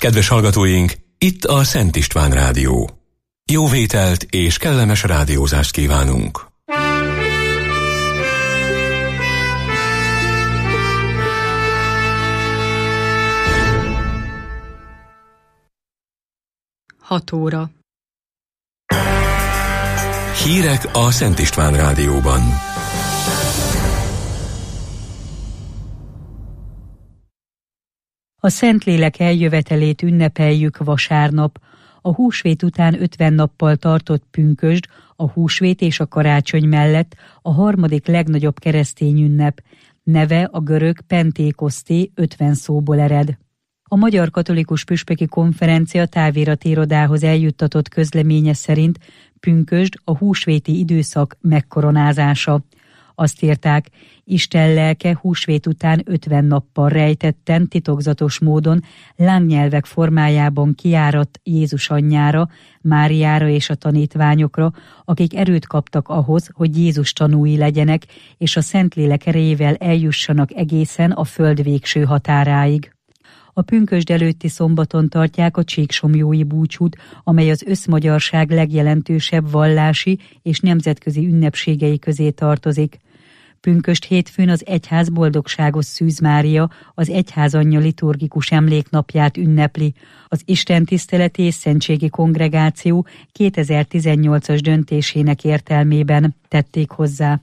Kedves hallgatóink, itt a Szent István Rádió. Jó vételt és kellemes rádiózást kívánunk! Hat óra. Hírek a Szent István Rádióban. A Szentlélek eljövetelét ünnepeljük vasárnap. A húsvét után 50 nappal tartott pünkösd, a húsvét és a karácsony mellett a harmadik legnagyobb keresztény ünnep. Neve a görög Pentékoszté 50 szóból ered. A Magyar Katolikus Püspöki Konferencia táviratirodához eljuttatott közleménye szerint pünkösd a húsvéti időszak megkoronázása. Azt írták, Isten lelke húsvét után 50 nappal rejtetten, titokzatos módon lángnyelvek formájában kiáradt Jézus anyjára, Máriára és a tanítványokra, akik erőt kaptak ahhoz, hogy Jézus tanúi legyenek, és a Szentlélek erejével eljussanak egészen a föld végső határáig. A pünkösd előtti szombaton tartják a csíksomlyói búcsút, amely az összmagyarság legjelentősebb vallási és nemzetközi ünnepségei közé tartozik. Pünkösd hétfőn az egyház boldogságos Szűz Mária, az egyházanyja liturgikus emléknapját ünnepli. Az istentiszteleti és szentségi kongregáció 2018-as döntésének értelmében tették hozzá.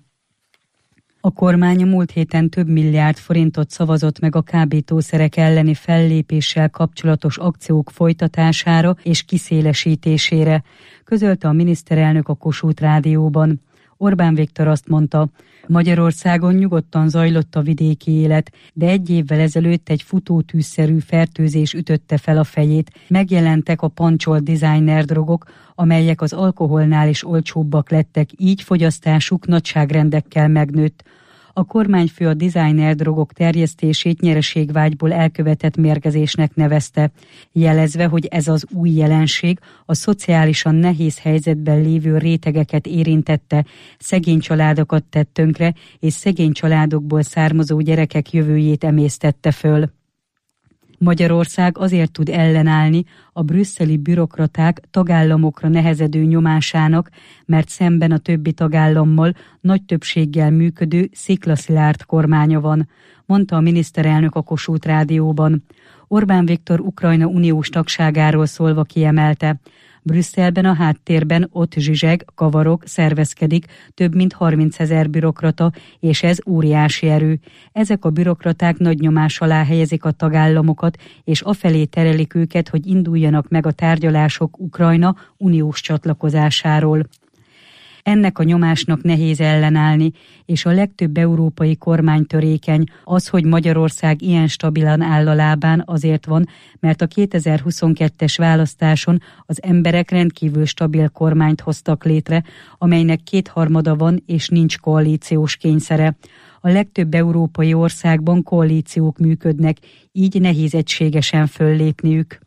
A kormány a múlt héten több milliárd forintot szavazott meg a kábítószerek elleni fellépéssel kapcsolatos akciók folytatására és kiszélesítésére, közölte a miniszterelnök a Kossuth Rádióban. Orbán Viktor azt mondta, Magyarországon nyugodtan zajlott a vidéki élet, de egy évvel ezelőtt egy futótűzszerű fertőzés ütötte fel a fejét. Megjelentek a pancsolt designer drogok, amelyek az alkoholnál is olcsóbbak lettek, így fogyasztásuk nagyságrendekkel megnőtt. A kormányfő a designer drogok terjesztését nyereségvágyból elkövetett mérgezésnek nevezte, jelezve, hogy ez az új jelenség a szociálisan nehéz helyzetben lévő rétegeket érintette, szegény családokat tett tönkre, és szegény családokból származó gyerekek jövőjét emésztette föl. Magyarország azért tud ellenállni a brüsszeli bürokraták tagállamokra nehezedő nyomásának, mert szemben a többi tagállammal nagy többséggel működő sziklaszilárd kormánya van, mondta a miniszterelnök a Kossuth Rádióban. Orbán Viktor Ukrajna uniós tagságáról szólva kiemelte, Brüsszelben a háttérben ott zsizseg, kavarog, szervezkedik több mint 30 000 bürokrata, és ez óriási erő. Ezek a bürokraták nagy nyomás alá helyezik a tagállamokat, és afelé terelik őket, hogy induljanak meg a tárgyalások Ukrajna uniós csatlakozásáról. Ennek a nyomásnak nehéz ellenállni, és a legtöbb európai kormány törékeny. Az, hogy Magyarország ilyen stabilan áll a lábán, azért van, mert a 2022-es választáson az emberek rendkívül stabil kormányt hoztak létre, amelynek 2/3 van és nincs koalíciós kényszere. A legtöbb európai országban koalíciók működnek, így nehéz egységesen föllépniük.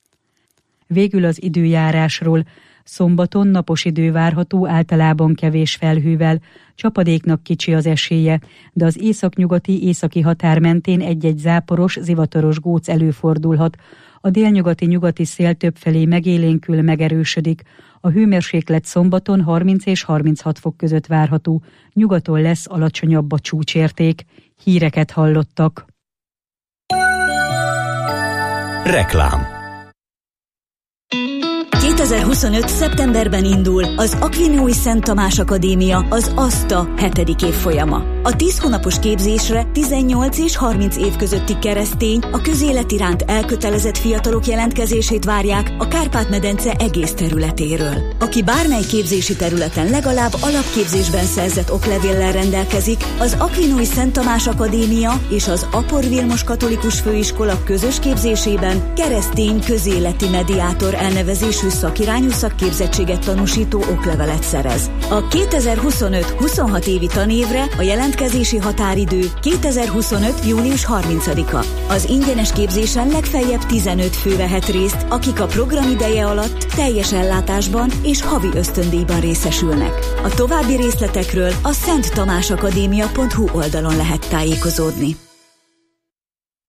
Végül az időjárásról. Szombaton napos idő várható, általában kevés felhővel, csapadéknak kicsi az esélye, de az északnyugati északi határ mentén egy-egy záporos, zivataros góc előfordulhat. A délnyugati-nyugati szél többfelé megélénkül, megerősödik. A hőmérséklet szombaton 30 és 36 fok között várható, nyugaton lesz alacsonyabb a csúcsérték. Híreket hallottak. Reklám. 2025. szeptemberben indul az Akvinói Szent Tamás Akadémia, az ASTA 7. évfolyama. A 10 hónapos képzésre 18 és 30 év közötti keresztény, a közélet iránt elkötelezett fiatalok jelentkezését várják a Kárpát-medence egész területéről. Aki bármely képzési területen legalább alapképzésben szerzett oklevéllel rendelkezik, az Akvinói Szent Tamás Akadémia és az Apor Vilmos Katolikus Főiskola közös képzésében keresztény közéleti mediátor elnevezésű szakirányú szakképzettséget tanúsító oklevelet szerez. A 2025-26 évi tanévre a jelentkezési határidő 2025. június 30-a. Az ingyenes képzésen legfeljebb 15 fő vehet részt, akik a program ideje alatt teljes ellátásban és havi ösztöndíjban részesülnek. A további részletekről a szenttamásakadémia.hu oldalon lehet tájékozódni.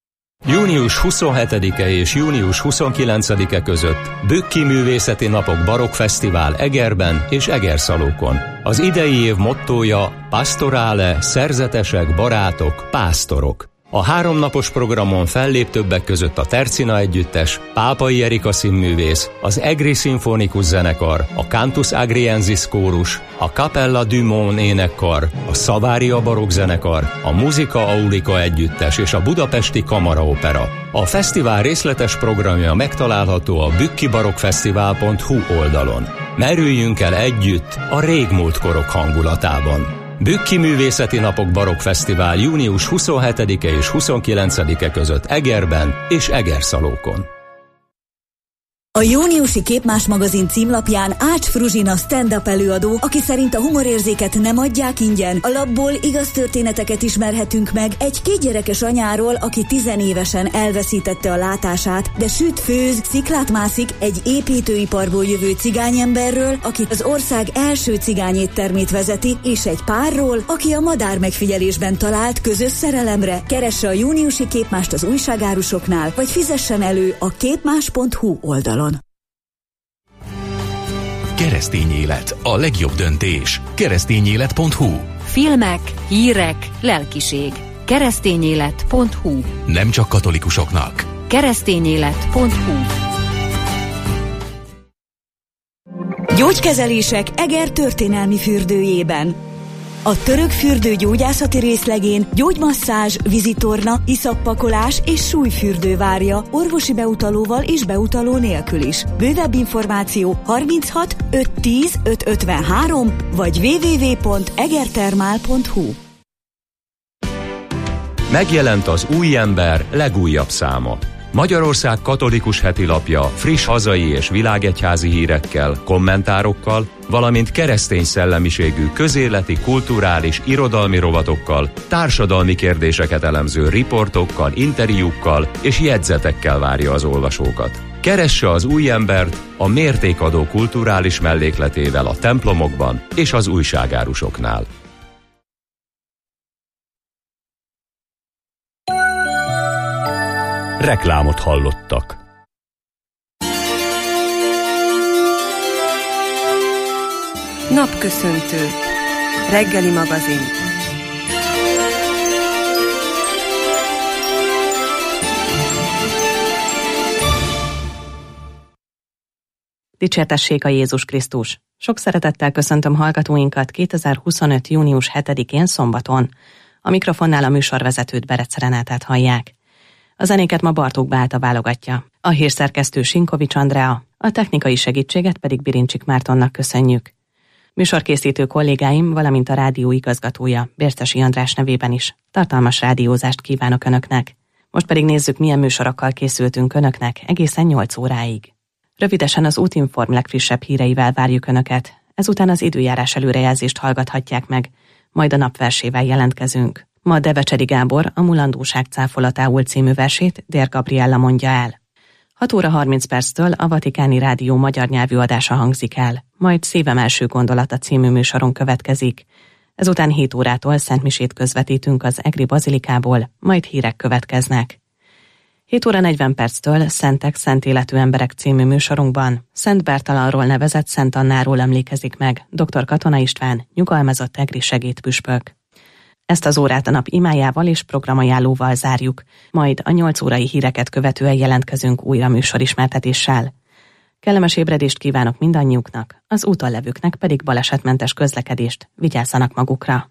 Június 27-e és június 29-e között Bükki Művészeti Napok Barokkfesztivál Egerben és Egerszalókon. Az idei év mottója Pastorale, szerzetesek, barátok, pásztorok. A 3 napos programon fellép többek között a Tercina Együttes, Pápai Erika színművész, az Egri Szimfonikus Zenekar, a Cantus Agriensis Kórus, a Capella du Mon énekkar, a Savaria Barokk Zenekar, a Musica Aulica Együttes és a Budapesti Kamaraopera. A fesztivál részletes programja megtalálható a bükkibarokkfesztivál.hu oldalon. Merüljünk el együtt a régmúlt korok hangulatában. Bükki Művészeti Napok Barokkfesztivál június 27-e és 29-e között Egerben és Egerszalókon. A júniusi Képmás magazin címlapján Ács Fruzsina stand-up előadó, aki szerint a humorérzéket nem adják ingyen. A lapból igaz történeteket ismerhetünk meg egy 2 gyerekes anyáról, aki 10 évesen elveszítette a látását, de süt, főz, sziklát mászik, egy építőiparból jövő cigányemberről, aki az ország első cigányéttermét vezeti, és egy párról, aki a madármegfigyelésben talált közös szerelemre. Keresse a júniusi Képmást az újságárusoknál, vagy fizessen elő a képmás.hu oldalon. Keresztény élet, a legjobb döntés. Keresztényélet.hu. Filmek, hírek, lelkiség. Keresztényélet.hu. Nem csak katolikusoknak. Keresztényélet.hu. Gyógykezelések Eger történelmi fürdőjében. A török fürdő gyógyászati részlegén gyógymasszázs, vízitorna, iszappakolás és súlyfürdő várja, orvosi beutalóval és beutaló nélkül is. Bővebb információ 36 510 553 vagy www.egertermál.hu. Megjelent az Új Ember legújabb száma. Magyarország katolikus hetilapja friss hazai és világegyházi hírekkel, kommentárokkal, valamint keresztény szellemiségű közéleti, kulturális, irodalmi rovatokkal, társadalmi kérdéseket elemző riportokkal, interjúkkal és jegyzetekkel várja az olvasókat. Keresse az Új Embert a mértékadó kulturális mellékletével a templomokban és az újságárusoknál. Reklámot hallottak. Napköszöntő. Reggeli magazin. Dicsértessék a Jézus Krisztus! Sok szeretettel köszöntöm hallgatóinkat 2025. június 7-én szombaton. A mikrofonnál a műsorvezetőt, Berec Renátát hallják. A zenéket ma Bartók Beáta válogatja, a hírszerkesztő Sinkovics Andrea, a technikai segítséget pedig Birincsik Mártonnak köszönjük. Műsorkészítő kollégáim, valamint a rádió igazgatója, Bércesi András nevében is tartalmas rádiózást kívánok Önöknek. Most pedig nézzük, milyen műsorokkal készültünk Önöknek egészen 8 óráig. Rövidesen az Útinform legfrissebb híreivel várjuk Önöket, ezután az időjárás előrejelzést hallgathatják meg, majd a napversével jelentkezünk. Ma Devecseri Gábor a Mulandóság cáfolatául című versét Dér Gabriella mondja el. 6 óra 30 perctől a Vatikáni Rádió magyar nyelvű adása hangzik el, majd Szívem első gondolata című műsoron következik. Ezután 7 órától szentmisét közvetítünk az Egri Bazilikából, majd hírek következnek. 7 óra 40 perctől Szentek, szent életű emberek című műsorunkban Szent Bertalanról nevezett Szent Annáról emlékezik meg dr. Katona István, nyugalmazott egri segédpüspök. Ezt az órát a nap imájával és programajánlóval zárjuk, majd a 8 órai híreket követően jelentkezünk újra műsorismertetéssel. Kellemes ébredést kívánok mindannyiuknak, az úton levőknek pedig balesetmentes közlekedést, vigyázzanak magukra!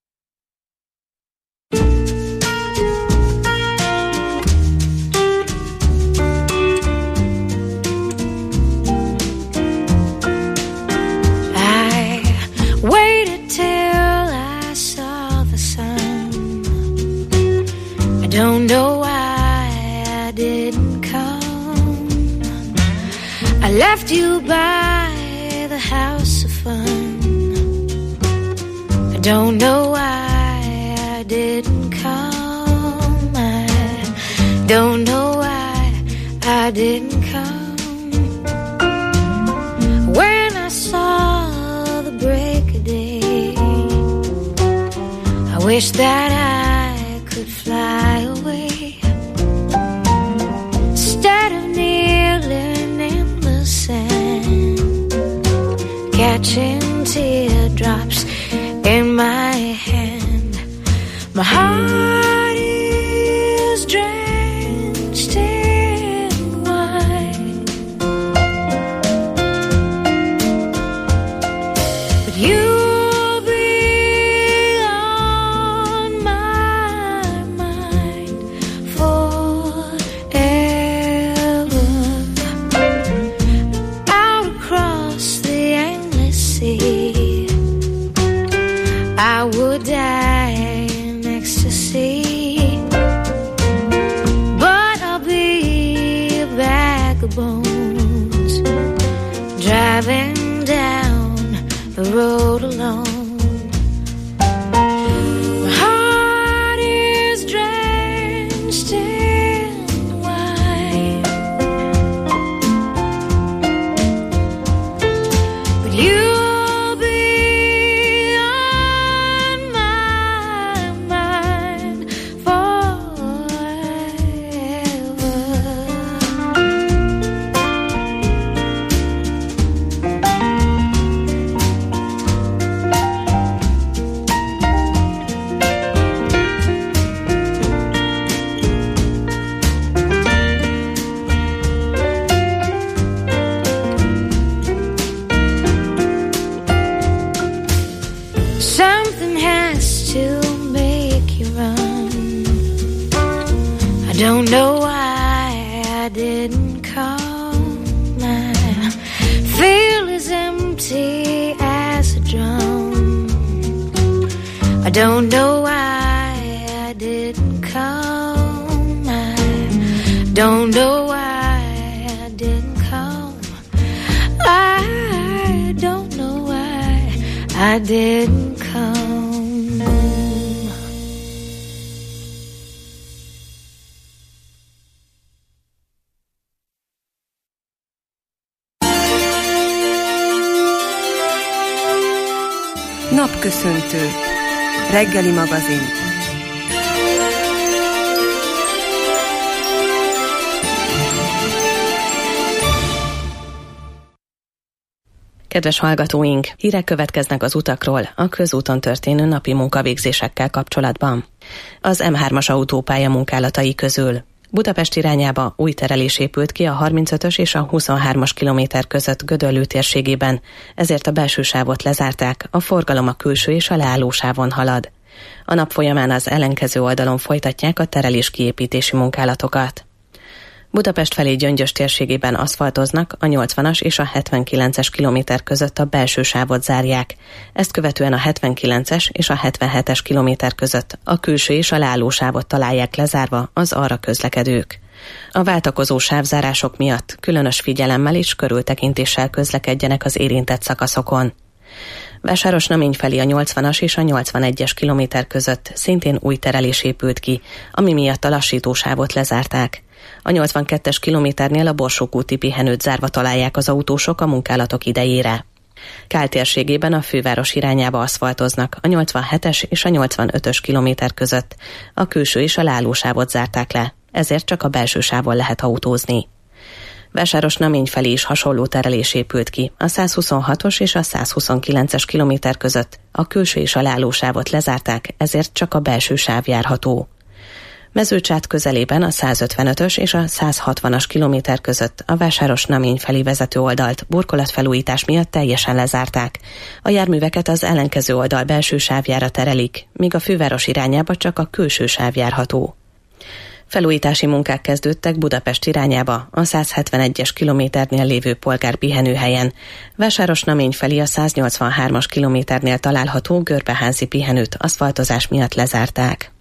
Don't know why I didn't come. I left you by the house of fun. I don't know why I didn't come. I don't know why I didn't come. When I saw the break of day, I wish that I could fly away. My heart is drenched in wine, but you'll be on my mind forever. Out across the endless sea, I would die in ecstasy, but I'll be a bag of bones driving down the road alone. My heart is drenched in wine, but you'll be on my mind forever. Something has to make you run. I don't know why I didn't come. I feel as empty as a drum. I don't know why I didn't come. I don't know why I didn't come. I don't know why I didn't come. Napköszöntő. Reggeli magazin. Kedves hallgatóink, hírek következnek az utakról, a közúton történő napi munkavégzésekkel kapcsolatban. Az M3-as autópálya munkálatai közül Budapest irányába új terelés épült ki a 35-ös és a 23-as kilométer között Gödöllő térségében, ezért a belső sávot lezárták, a forgalom a külső és a leállósávon halad. A nap folyamán az ellenkező oldalon folytatják a terelés kiépítési munkálatokat. Budapest felé Gyöngyös térségében aszfaltoznak, a 80-as és a 79-es kilométer között a belső sávot zárják. Ezt követően a 79-es és a 77-es kilométer között a külső és a leálló sávot találják lezárva az arra közlekedők. A váltakozó sávzárások miatt különös figyelemmel és körültekintéssel közlekedjenek az érintett szakaszokon. Vásárosnamény felé a 80-as és a 81-es kilométer között szintén új terelés épült ki, ami miatt a lassítósávot lezárták. A 82-es kilométernél a Borsók úti pihenőt zárva találják az autósok a munkálatok idejére. Kál térségében a főváros irányába aszfaltoznak, a 87-es és a 85-ös kilométer között a külső és a leállósávot zárták le, ezért csak a belső sávon lehet autózni. Vásárosnamény felé is hasonló terelés épült ki, a 126-os és a 129-es kilométer között a külső és a leállósávot lezárták, ezért csak a belső sáv járható. Mezőcsát közelében a 155-ös és a 160-as kilométer között a Vásárosnamény felé vezető oldalt burkolatfelújítás miatt teljesen lezárták. A járműveket az ellenkező oldal belső sávjára terelik, míg a főváros irányába csak a külső sáv járható. Felújítási munkák kezdődtek Budapest irányába, a 171-es kilométernél lévő polgárpihenőhelyen. Vásárosnamény felé a 183-as kilométernél található Görbeházi pihenőt aszfaltozás miatt lezárták.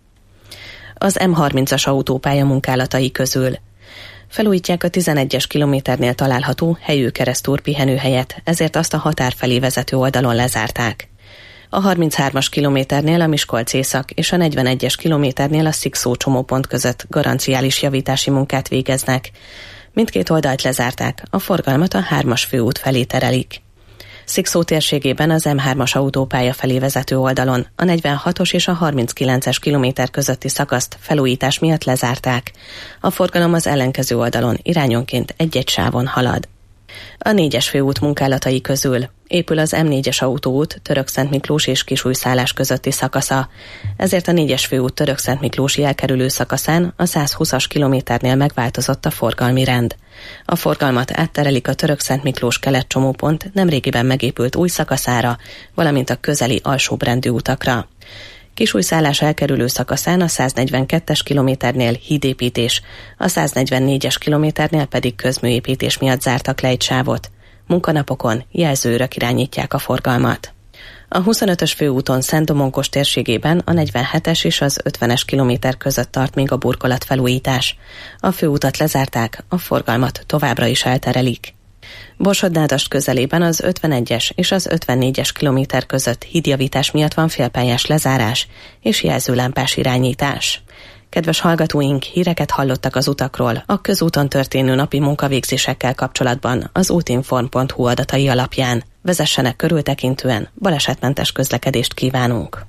Az M30-as autópálya munkálatai közül felújítják a 11-es kilométernél található Helyő-Keresztúr pihenőhelyet, ezért azt a határ felé vezető oldalon lezárták. A 33-as kilométernél a Miskolc észak és a 41-es kilométernél a Szikszó csomópont között garanciális javítási munkát végeznek. Mindkét oldalt lezárták, a forgalmat a 3-as főút felé terelik. Szikszó térségében az M3-as autópálya felé vezető oldalon a 46-os és a 39-es kilométer közötti szakaszt felújítás miatt lezárták. A forgalom az ellenkező oldalon irányonként egy-egy sávon halad. A 4-es főút munkálatai közül épül az M4-es autóút Törökszentmiklós és Kisújszállás közötti szakasza. Ezért a 4-es főút Törökszentmiklósi elkerülő szakaszán a 120-as kilométernél megváltozott a forgalmi rend. A forgalmat átterelik a Törökszentmiklós kelet-csomópont nemrégiben megépült új szakaszára, valamint a közeli alsóbrendű utakra. Kisújszállás elkerülő szakaszán a 142-es kilométernél hídépítés, a 144-es kilométernél pedig közműépítés miatt zártak le egy sávot. Munkanapokon jelzőrök irányítják a forgalmat. A 25-ös főúton Szent-Domonkos térségében a 47-es és az 50-es kilométer között tart még a burkolatfelújítás. A főutat lezárták, a forgalmat továbbra is elterelik. Borsod-Nádasd közelében az 51-es és az 54-es kilométer között hídjavítás miatt van félpályás lezárás és jelzőlámpás irányítás. Kedves hallgatóink, híreket hallottak az utakról a közúton történő napi munkavégzésekkel kapcsolatban az útinform.hu adatai alapján. Vezessenek körültekintően, balesetmentes közlekedést kívánunk!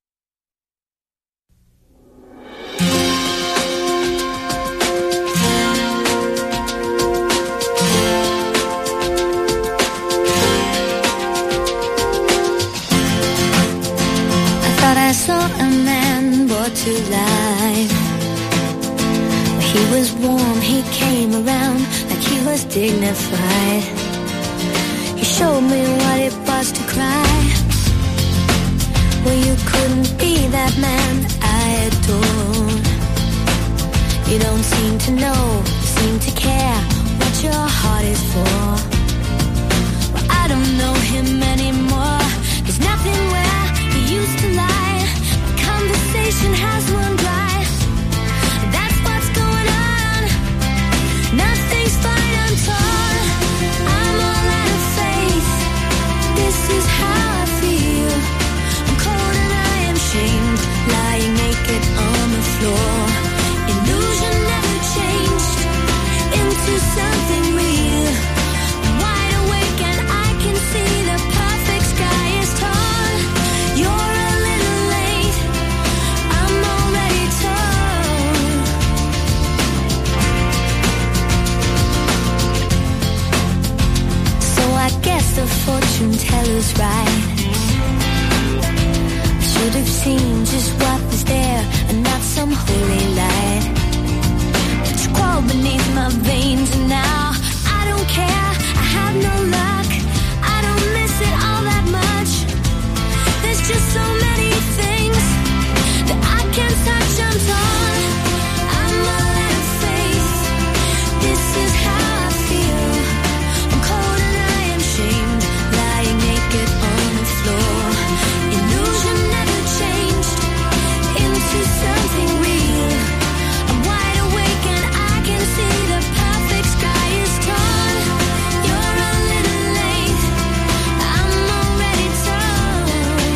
I saw a man brought to life. He was warm, he came around like he was dignified. He showed me what it was to cry. Well, you couldn't be that man I adored. You don't seem to know, seem to care what your heart is for. Well, I don't know him anymore. There's nothing where he used to lie. Conversation has run dry. That's what's going on. Nothing's fine, I'm torn. I'm all out of faith. This is how I feel. I'm cold and I am shamed, lying naked on the floor. Illusion never changed into something real. I'm wide awake and I can see the perfect sky is torn. You're a little late. I'm already torn. So I guess the fortune teller's right. I should have seen just what was there and not some holy light. It's crawled beneath my veins and now I don't care. I have no luck. I don't miss it all that much. There's just so many things that I can't touch. I'm torn. I'm all out of faith. This is how I feel. I'm cold and I am shamed, lying naked on the floor. Illusion never changed into something real. I'm wide awake and I can see the perfect sky is torn. You're a little late. I'm already torn.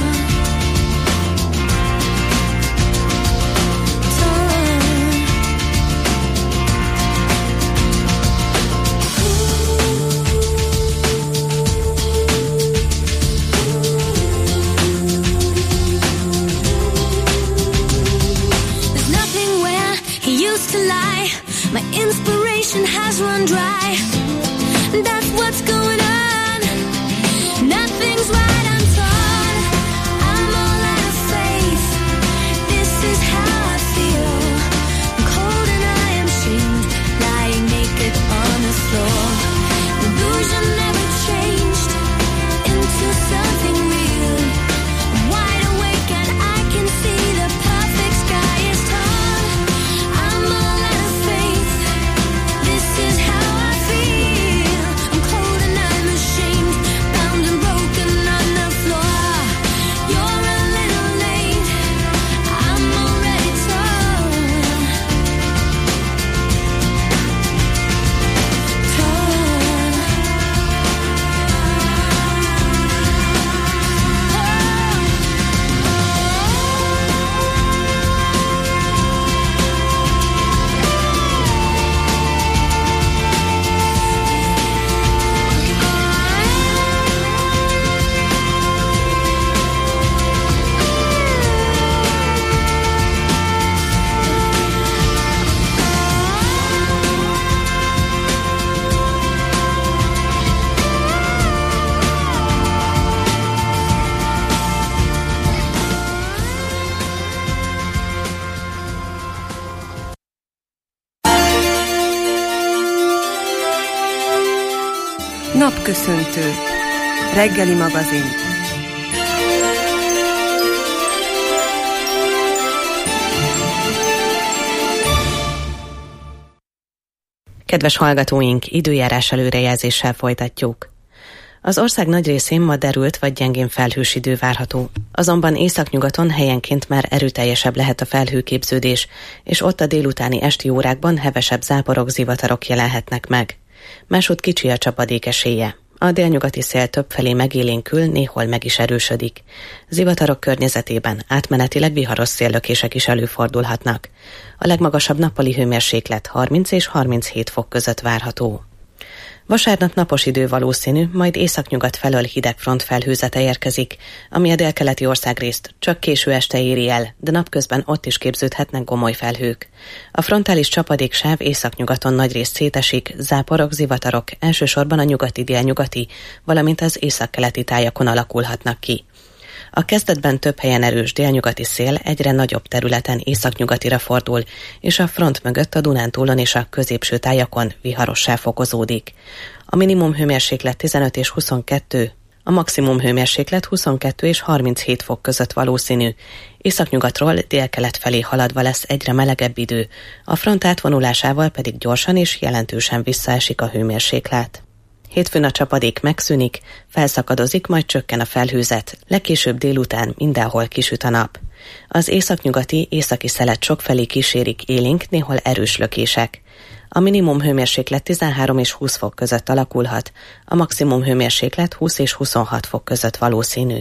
There's nothing where he used to lie. My inspiration has run dry. That's what's going on. Nothing's right, I'm torn. I'm all out of faith. This is how I feel. I'm cold and I am shamed, lying naked on the floor. Illusion never changed into something real. I'm wide awake and I can see the perfect sky is torn. I'm all out of faith. This is how I feel. I'm cold and I'm ashamed, bound and broken on the Napköszöntő. Reggeli magazin. Kedves hallgatóink, időjárás előrejelzéssel folytatjuk. Az ország nagy részén ma derült vagy gyengén felhős idő várható. Azonban északnyugaton helyenként már erőteljesebb lehet a felhőképződés, és ott a délutáni esti órákban hevesebb záporok, zivatarok jelenhetnek meg. Másút kicsi a csapadék esélye. A délnyugati szél többfelé megélénkül, néhol meg is erősödik. Zivatarok környezetében átmenetileg viharos széllökések is előfordulhatnak. A legmagasabb nappali hőmérséklet 30 és 37 fok között várható. Vasárnap napos idő valószínű, majd északnyugat felől hideg front felhőzete érkezik, ami a délkeleti országrészt csak késő este éri el, de napközben ott is képződhetnek gomoly felhők. A frontális csapadéksáv északnyugaton nagyrészt szétesik, záporok, zivatarok elsősorban a nyugati-délnyugati, valamint az északkeleti tájakon alakulhatnak ki. A kezdetben több helyen erős délnyugati szél egyre nagyobb területen északnyugatira fordul, és a front mögött a Dunántúlon és a középső tájakon viharossá fokozódik. A minimum hőmérséklet 15 és 22, a maximum hőmérséklet 22 és 37 fok között valószínű. Északnyugatról délkelet felé haladva lesz egyre melegebb idő, a front átvonulásával pedig gyorsan és jelentősen visszaesik a hőmérséklet. Hétfőn a csapadék megszűnik, felszakadozik, majd csökken a felhőzet, legkésőbb délután mindenhol kisüt a nap. Az északnyugati, északi szelet sokfelé kísérik élénk, néhol erős lökések. A minimum hőmérséklet 13 és 20 fok között alakulhat, a maximum hőmérséklet 20 és 26 fok között valószínű.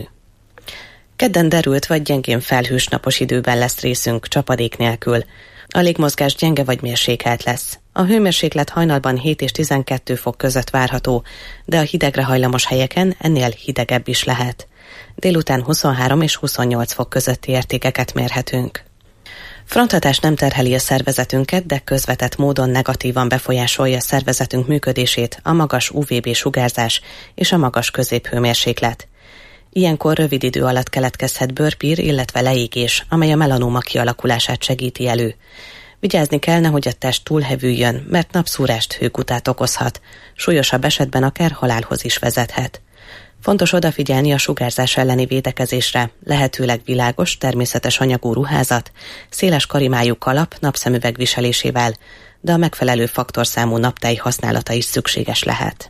Kedden derült vagy gyengén felhős napos időben lesz részünk, csapadék nélkül. A légmozgás gyenge vagy mérsékelt lesz. A hőmérséklet hajnalban 7 és 12 fok között várható, de a hidegre hajlamos helyeken ennél hidegebb is lehet. Délután 23 és 28 fok közötti értékeket mérhetünk. Fronthatás nem terheli a szervezetünket, de közvetett módon negatívan befolyásolja szervezetünk működését a magas UVB sugárzás és a magas középhőmérséklet. Ilyenkor rövid idő alatt keletkezhet bőrpír, illetve leégés, amely a melanóma kialakulását segíti elő. Vigyázni kell, nehogy a test túlhevüljön, mert napszúrást, hőkutát okozhat, súlyosabb esetben akár halálhoz is vezethet. Fontos odafigyelni a sugárzás elleni védekezésre, lehetőleg világos, természetes anyagú ruházat, széles karimájú kalap napszemüveg viselésével, de a megfelelő faktorszámú naptej használata is szükséges lehet.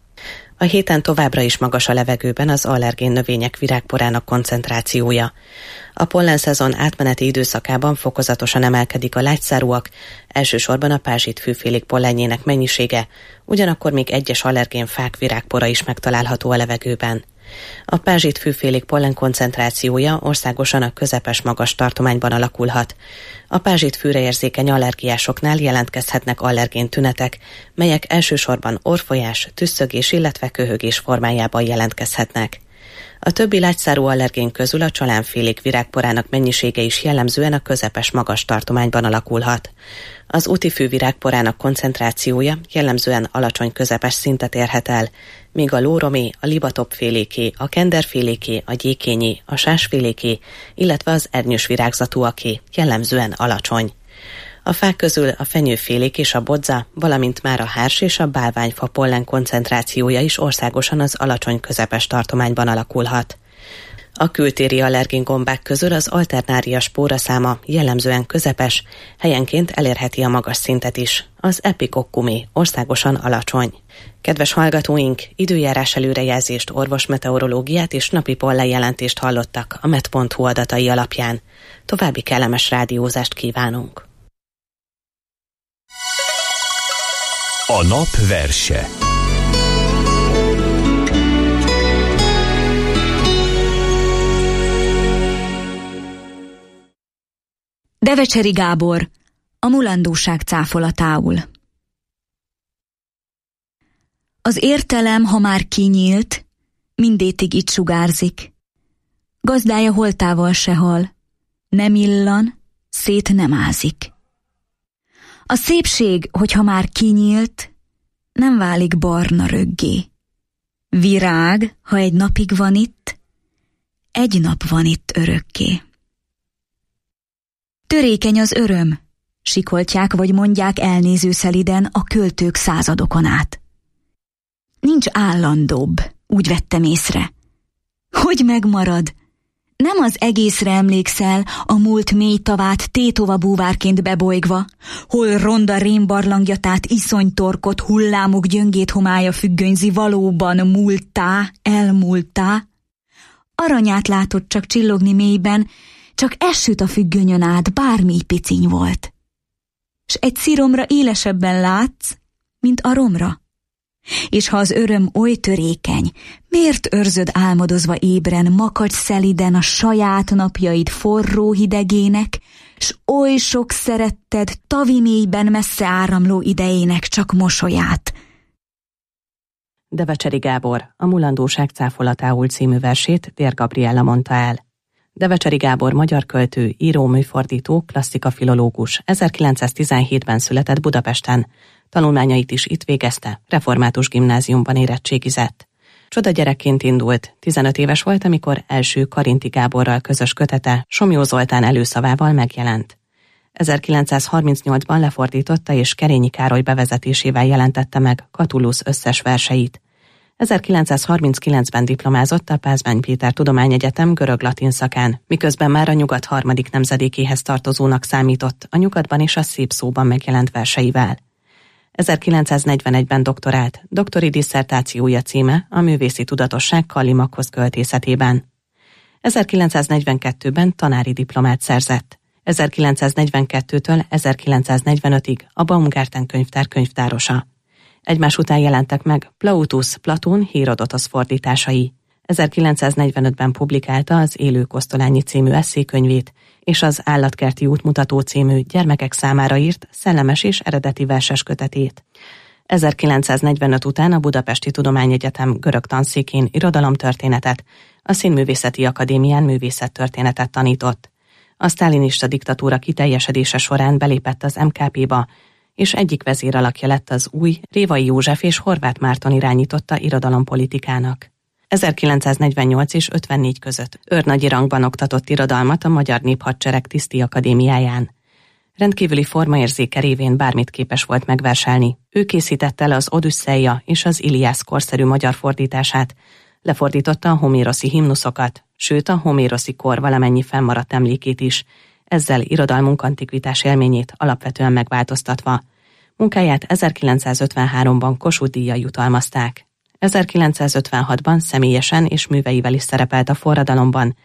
A héten továbbra is magas a levegőben az allergén növények virágporának koncentrációja. A pollenszezon átmeneti időszakában fokozatosan emelkedik a lágyszárúak, elsősorban a pázsitfűfélék pollenjének mennyisége, ugyanakkor még egyes allergén fák virágpora is megtalálható a levegőben. A pázsitfűfélék pollen koncentrációja országosan a közepes magas tartományban alakulhat. A pázsitfűre érzékeny allergiásoknál jelentkezhetnek allergén tünetek, melyek elsősorban orrfolyás, tüsszögés, illetve köhögés formájában jelentkezhetnek. A többi lágyszárú allergén közül a csalánfélék virágporának mennyisége is jellemzően a közepes magas tartományban alakulhat. Az útifű virágporának koncentrációja jellemzően alacsony közepes szintet érhet el, míg a lóromé, a libatopféléké, a kenderféléké, a gyékényé, a sásféléké, illetve az ernyős virágzatúaké jellemzően alacsony. A fák közül a fenyőfélék és a bodza, valamint már a hárs és a bálványfa pollen koncentrációja is országosan az alacsony közepes tartományban alakulhat. A kültéri allergéngombák közül az alternária spóraszáma jellemzően közepes, helyenként elérheti a magas szintet is. Az epikokkumé országosan alacsony. Kedves hallgatóink, időjárás előrejelzést, orvosmeteorológiát és napi pollenjelentést hallottak a met.hu adatai alapján. További kellemes rádiózást kívánunk! A nap verse. Devecseri Gábor, a mulandóság cáfolatául. Az értelem, ha már kinyílt, mindétig itt sugárzik. Gazdája holtával se hal, nem illan, szét nem ázik. A szépség, hogyha már kinyílt, nem válik barna röggé. Virág, ha egy napig van itt, egy nap van itt örökké. Törékeny az öröm, sikoltják vagy mondják elnéző szeliden a költők századokon át. nincs állandóbb, úgy vettem észre. Hogy megmarad? Nem az egészre emlékszel, a múlt mély tavát tétova búvárként bebolygva, hol ronda rémbarlangjatát iszonytorkot hullámok gyöngét homálya függönyzi valóban múltá, elmúltá? Aranyát látod csak csillogni mélyben, csak ez süt a függönyön át, bármi piciny volt. S egy sziromra élesebben látsz, mint a romra. És ha az öröm oly törékeny, miért őrzöd álmodozva ébren, makacs szeliden a saját napjaid forró hidegének, s oly sok szeretted tavi mélyben messze áramló idejének csak mosolyát? Devecseri Gábor, a Mulandóság cáfolatául című versét Dér Gabriella mondta el. Devecseri Gábor magyar költő, író, műfordító, klasszikafilológus, 1917-ben született Budapesten. Tanulmányait is itt végezte, református gimnáziumban érettségizett. Csoda gyerekként indult, 15 éves volt, amikor első Karinti Gáborral közös kötete Somlyó Zoltán előszavával megjelent. 1938-ban lefordította és Kerényi Károly bevezetésével jelentette meg Catullus összes verseit. 1939-ben diplomázott a Pázmány Péter Tudományegyetem görög-latin szakán, miközben már a nyugat harmadik nemzedékéhez tartozónak számított, a nyugatban és a szép szóban megjelent verseivel. 1941-ben doktorált, doktori disszertációja címe a művészi tudatosság Kallimakhoz költészetében. 1942-ben tanári diplomát szerzett. 1942-től 1945-ig a Baumgarten könyvtár könyvtárosa. Egymás után jelentek meg Plautus, Platón, Hérodotosz fordításai. 1945-ben publikálta az Élő Kosztolányi című esszékönyvét, és az Állatkerti útmutató című gyermekek számára írt szellemes és eredeti verses kötetét. 1945 után a Budapesti Tudományegyetem görög tanszékén irodalomtörténetet, a Színművészeti Akadémián művészettörténetet tanított. A sztálinista diktatúra kiteljesedése során belépett az MKP-ba, és egyik vezéralakja lett az új Révai József és Horváth Márton irányította irodalompolitikának. 1948 és 54 között őrnagyi rangban oktatott irodalmat a Magyar Néphadsereg Tiszti Akadémiáján. Rendkívüli formaérzéke révén bármit képes volt megverselni. Ő készítette el az Odüsszeia és az Iliász korszerű magyar fordítását, lefordította a homéroszi himnuszokat, sőt a homéroszi kor valamennyi fennmaradt emlékét is, ezzel irodalmunk antikvitás élményét alapvetően megváltoztatva. Munkáját 1953-ban Kossuth-díjjal jutalmazták. 1956-ban személyesen és műveivel is szerepelt a forradalomban,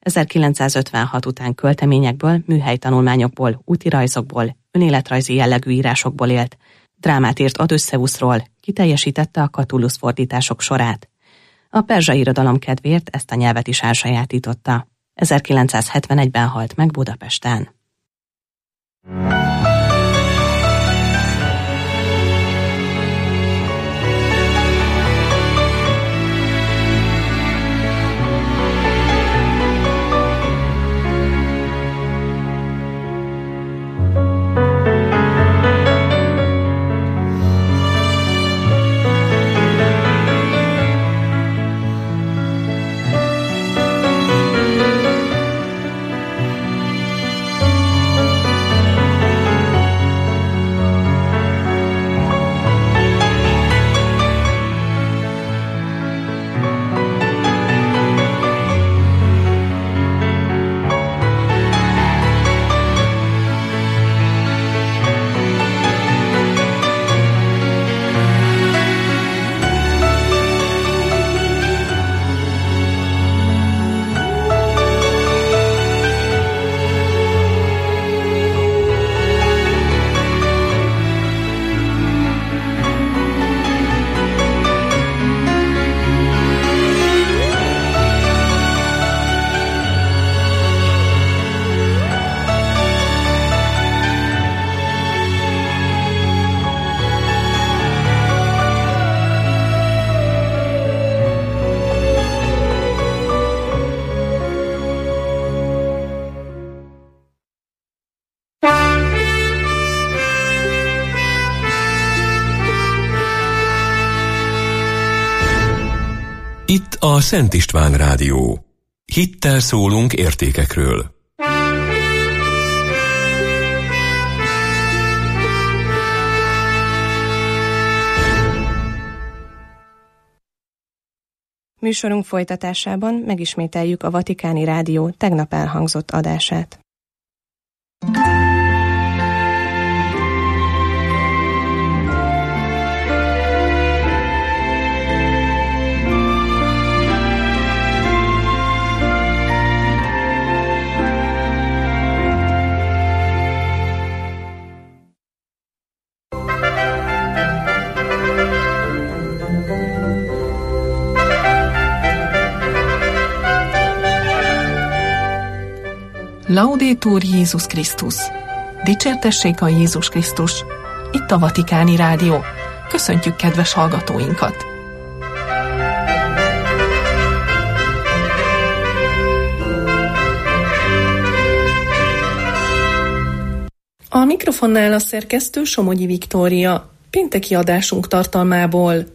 1956 után költeményekből, műhelytanulmányokból, útirajzokból, önéletrajzi jellegű írásokból élt, drámát írt Odüsszeuszról, kiteljesítette a Catullus fordítások sorát. A perzsa irodalom kedvéért ezt a nyelvet is elsajátította. 1971-ben halt meg Budapesten. Itt a Szent István Rádió. Hittel szólunk értékekről. Műsorunk folytatásában megismételjük a Vatikáni Rádió tegnap elhangzott adását. Laudetur Jézus Krisztus! Dicsértessék a Jézus Krisztus! Itt a Vatikáni Rádió. Köszöntjük kedves hallgatóinkat! A mikrofonnál a szerkesztő Somogyi Viktória. Pénteki adásunk tartalmából.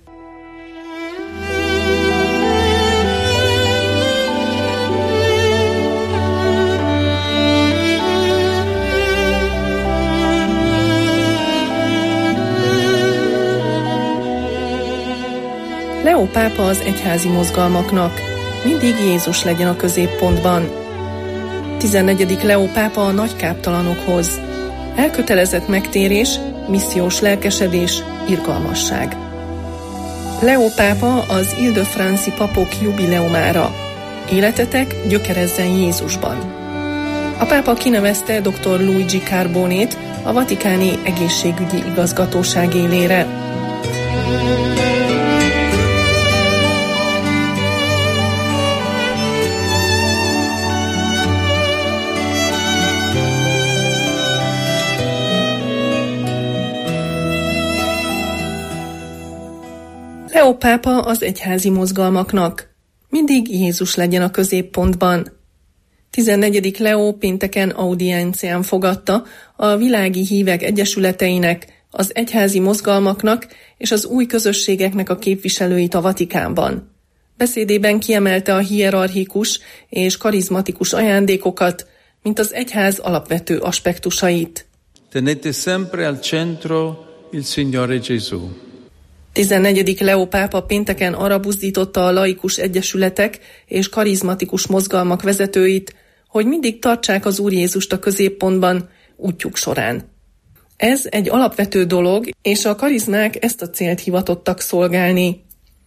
Leó pápa az egyházi mozgalmaknak. Mindig Jézus legyen a középpontban. 14. Leó pápa a nagykáptalanokhoz. Elkötelezett megtérés, missziós lelkesedés, irgalmasság. Leó pápa az Ile-de-France-i papok jubileumára. Életetek gyökerezzen Jézusban. A pápa kinevezte dr. Luigi Carbonét a Vatikáni Egészségügyi Igazgatóság élére. Leó pápa az egyházi mozgalmaknak. Mindig Jézus legyen a középpontban. 14. Leó pénteken audiencián fogadta a világi hívek egyesületeinek, az egyházi mozgalmaknak és az új közösségeknek a képviselőit a Vatikánban. Beszédében kiemelte a hierarchikus és karizmatikus ajándékokat, mint az egyház alapvető aspektusait. Tenete sempre al centro il Signore Gesù. 14. Leó pápa pénteken arra buzdította a laikus egyesületek és karizmatikus mozgalmak vezetőit, hogy mindig tartsák az Úr Jézust a középpontban útjuk során. Ez egy alapvető dolog, és a karizmák ezt a célt hivatottak szolgálni.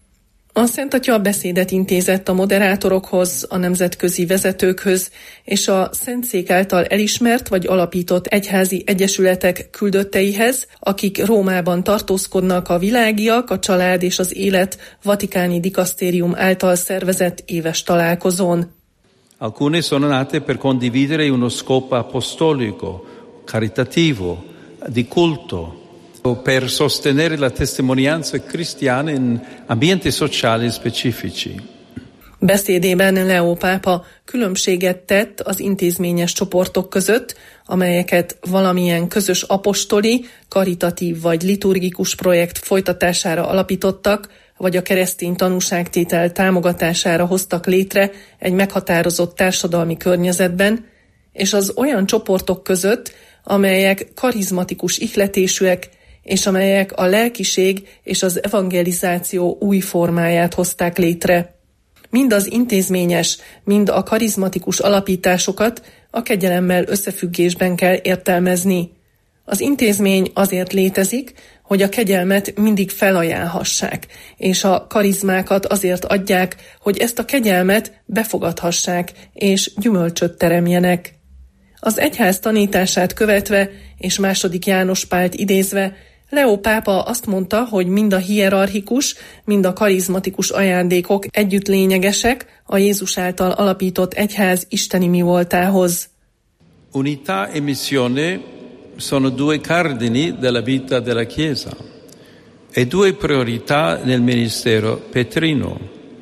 A Szent Atya beszédet intézett a moderátorokhoz, a nemzetközi vezetőkhöz és a Szentszék által elismert vagy alapított egyházi egyesületek küldötteihez, akik Rómában tartózkodnak a Világiak, a Család és az Élet Vatikáni Dikasztérium által szervezett éves találkozón. Alcune sono nate per condividere uno scopo apostolico, caritativo, di culto, per sostenere la testimonianza cristiana in ambienti sociali specifici. Beszédében Leó pápa különbséget tett az intézményes csoportok között, amelyeket valamilyen közös apostoli, karitatív vagy liturgikus projekt folytatására alapítottak, vagy a keresztény tanúságtétel támogatására hoztak létre egy meghatározott társadalmi környezetben, és az olyan csoportok között, amelyek karizmatikus ihletésűek, és amelyek a lelkiség és az evangelizáció új formáját hozták létre. Mind az intézményes, mind a karizmatikus alapításokat a kegyelemmel összefüggésben kell értelmezni. Az intézmény azért létezik, hogy a kegyelmet mindig felajánlhassák, és a karizmákat azért adják, hogy ezt a kegyelmet befogadhassák, és gyümölcsöt teremjenek. Az egyház tanítását követve, és II. János Pált idézve, Leó pápa azt mondta, hogy mind a hierarchikus, mind a karizmatikus ajándékok együtt lényegesek a Jézus által alapított egyház isteni mivoltához. Unità e missione sono due cardini della vita della Chiesa e due priorità nel ministero petrino.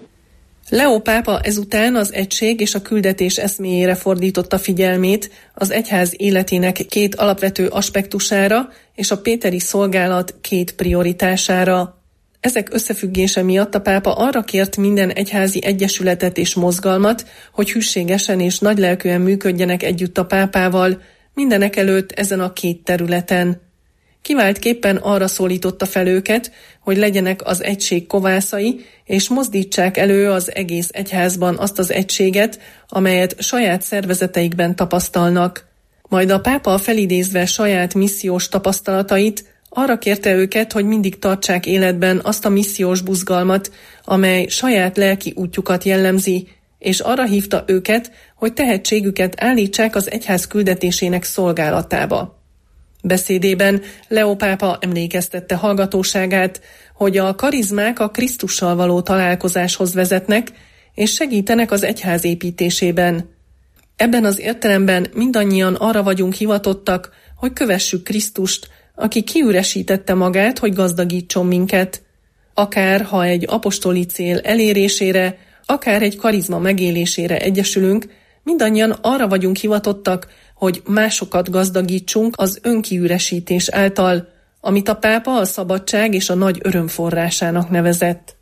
Leó pápa ezután az egység és a küldetés eszméjére fordította figyelmét, az egyház életének két alapvető aspektusára és a péteri szolgálat két prioritására. Ezek összefüggése miatt a pápa arra kért minden egyházi egyesületet és mozgalmat, hogy hűségesen és nagylelkűen működjenek együtt a pápával, mindenekelőtt ezen a két területen. Kiváltképpen arra szólította fel őket, hogy legyenek az egység kovászai, és mozdítsák elő az egész egyházban azt az egységet, amelyet saját szervezeteikben tapasztalnak. Majd a pápa felidézve saját missziós tapasztalatait arra kérte őket, hogy mindig tartsák életben azt a missziós buzgalmat, amely saját lelki útjukat jellemzi, és arra hívta őket, hogy tehetségüket állítsák az egyház küldetésének szolgálatába. Beszédében Leó pápa emlékeztette hallgatóságát, hogy a karizmák a Krisztussal való találkozáshoz vezetnek, és segítenek az egyház építésében. Ebben az értelemben mindannyian arra vagyunk hivatottak, hogy kövessük Krisztust, aki kiüresítette magát, hogy gazdagítson minket. Akár ha egy apostoli cél elérésére, akár egy karizma megélésére egyesülünk, mindannyian arra vagyunk hivatottak, hogy másokat gazdagítsunk az önkiüresítés által, amit a pápa a szabadság és a nagy öröm forrásának nevezett.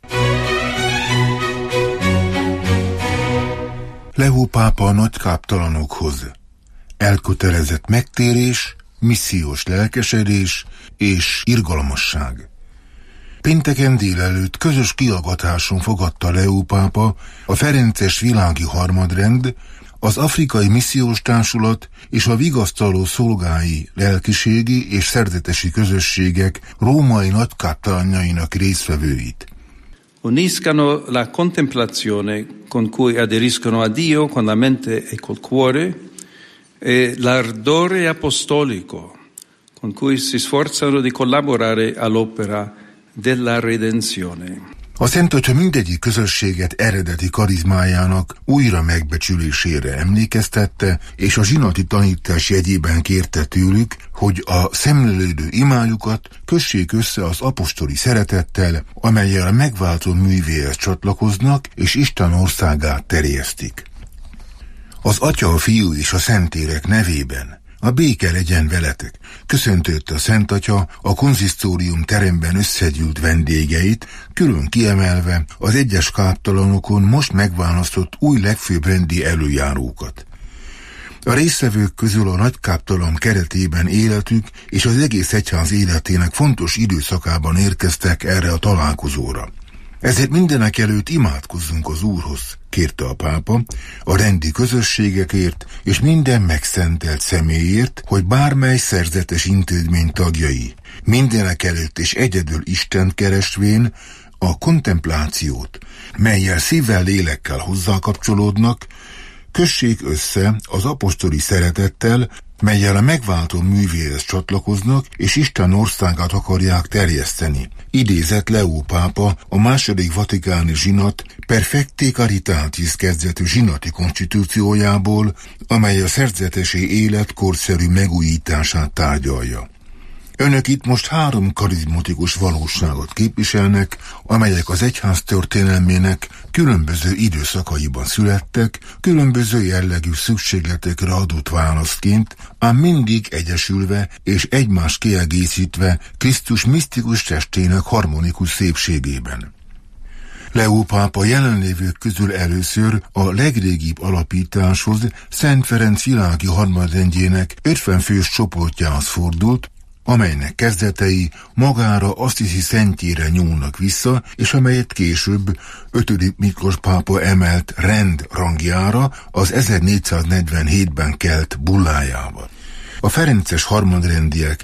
Leó pápa a nagykáptalanokhoz. Elkötelezett megtérés, missziós lelkesedés és irgalmasság. Pénteken délelőtt közös kihallgatáson fogadta Leó pápa a Ferences világi harmadrend, az Afrikai Missziós Társulat és a vigasztaló szolgái lelkiségi és szerzetesi közösségek római nagykáptalanjainak résztvevőit. Uniscano la contemplazione con cui aderiscono a Dio con la mente e col cuore e l'ardore apostolico con cui si sforzano di collaborare all'opera della redenzione. A Szent Atya mindegyik közösséget eredeti karizmájának újra megbecsülésére emlékeztette, és a zsinati tanítás jegyében kérte tőlük, hogy a szemlélődő imájukat kössék össze az apostoli szeretettel, amellyel a megváltó művéhez csatlakoznak, és Isten országát terjesztik. Az Atya, a Fiú és a Szentlélek nevében a béke legyen veletek, köszöntött a Szent Atya a konzisztórium teremben összegyűlt vendégeit, külön kiemelve az egyes káptalanokon most megválasztott új legfőbbrendi előjárókat. A résztvevők közül a nagykáptalan keretében életük és az egész egyház életének fontos időszakában érkeztek erre a találkozóra. Ezért mindenek előtt imádkozzunk az Úrhoz, kérte a pápa, a rendi közösségekért és minden megszentelt személyért, hogy bármely szerzetes intézmény tagjai, mindenek előtt és egyedül Istent keresvén a kontemplációt, mellyel szívvel, lélekkel hozzákapcsolódnak, kössék össze az apostoli szeretettel, mellyel a megváltó művéhez csatlakoznak, és Isten országát akarják terjeszteni. Idézett Leó pápa a második vatikáni zsinat Perfecte Caritatis kezdetű zsinati konstitúciójából, amely a szerzetesi élet korszerű megújítását tárgyalja. Önök itt most 3 karizmatikus valóságot képviselnek, amelyek az egyház történelmének különböző időszakaiban születtek, különböző jellegű szükségletekre adott válaszként, ám mindig egyesülve és egymást kiegészítve Krisztus misztikus testének harmonikus szépségében. Leó pápa jelenlévők közül először a legrégibb alapításhoz, Szent Ferenc világi harmadrendjének 50 fős csoportjához fordult, amelynek kezdetei magára Assisi szentjére nyúlnak vissza, és amelyet később 5. Miklós pápa emelt rend rangjára az 1447-ben kelt bullájával. A ferences harmadrendiek